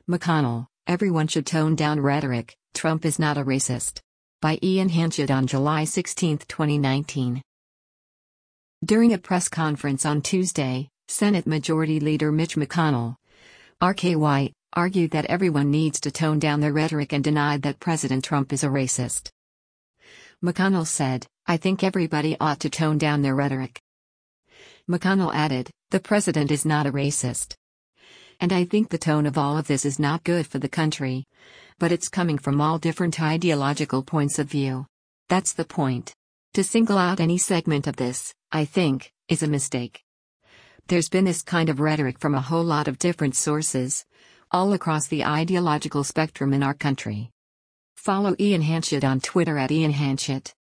McConnell, everyone should tone down rhetoric, Trump is not a racist. By Ian Hanchett on July 16, 2019. During a press conference on Tuesday, Senate Majority Leader Mitch McConnell, RKY, argued that everyone needs to tone down their rhetoric and denied that President Trump is a racist. McConnell said, "I think everybody ought to tone down their rhetoric." McConnell added, "The president is not a racist. And I think the tone of all of this is not good for the country. But it's coming from all different ideological points of view. That's the point. To single out any segment of this, I think, is a mistake. There's been this kind of rhetoric from a whole lot of different sources, all across the ideological spectrum in our country." Follow Ian Hanchett on Twitter @IanHanchett.